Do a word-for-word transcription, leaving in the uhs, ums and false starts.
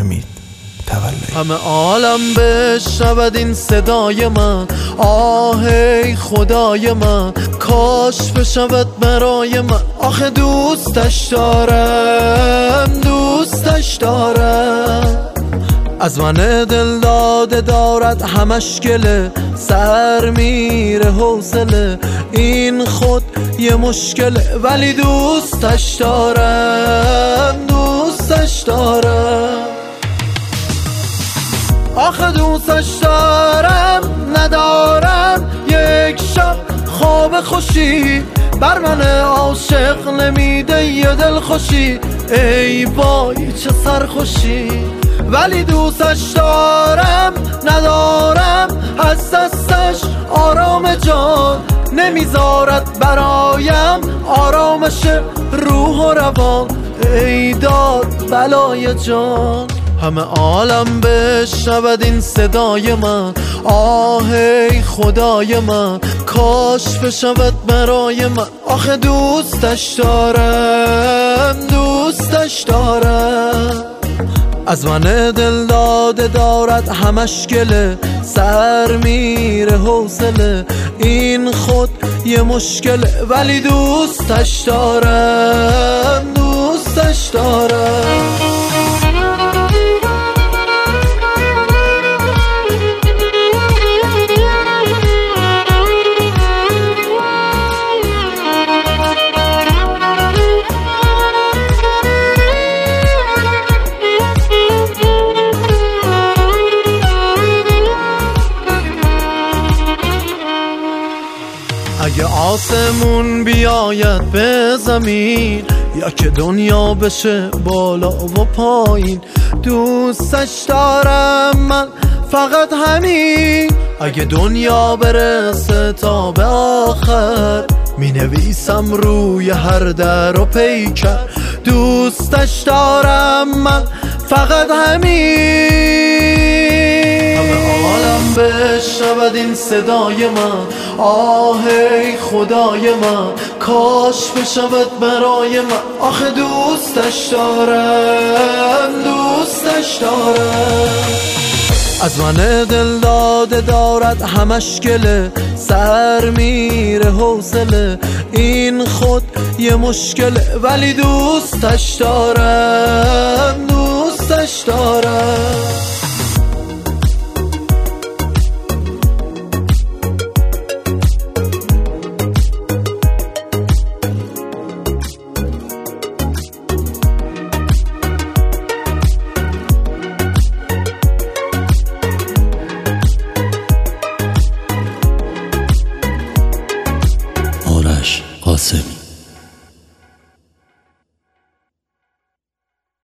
حمید تولایی. همه عالم بشنود این صدای من، آه ای خدای من، کاش بشود برای من. آخه دوستش دارم، دوستش دارم، از من دل داده دارد همش گله، سر میره حوصله، این خود یه مشکله، ولی دوستش دارم، دوستش دارم. آخه دوستش دارم، ندارم یک شب خواب خوشی، بر من عاشق نمیده یه دل خوشی، ای وای چه سرخوشی. ولی دوستش دارم، ندارم از دستش آرام جان، نمیذارد برایم آرامش روح و روان، ای داد بلای جان. همه عالم بشنود این صدای من، آه ای خدای من، کاش بشود برای من. آخه دوستش دارم، دوستش دارم، از من دل داده دارد همش گله، سر میره حوصله، این خود یه مشکله، ولی دوستش دارم، دوستش دارم. اگه آسمون بیاید به زمین، یا که دنیا بشه بالا و پایین، دوستش دارم من فقط همین. اگه دنیا برسه تا به آخر، می نویسم روی هر در و پیکر، دوستش دارم من فقط همین. همه عالم بشنود این صدای من، آه ای خدای من، کاش بشود برای من. آخه دوستش دارم، دوستش دارم، از من دل داده دارد همش گله، سر میره حوصله، این خود یه مشکله، ولی دوستش دارم، دوستش دارم. آرش قاسمی.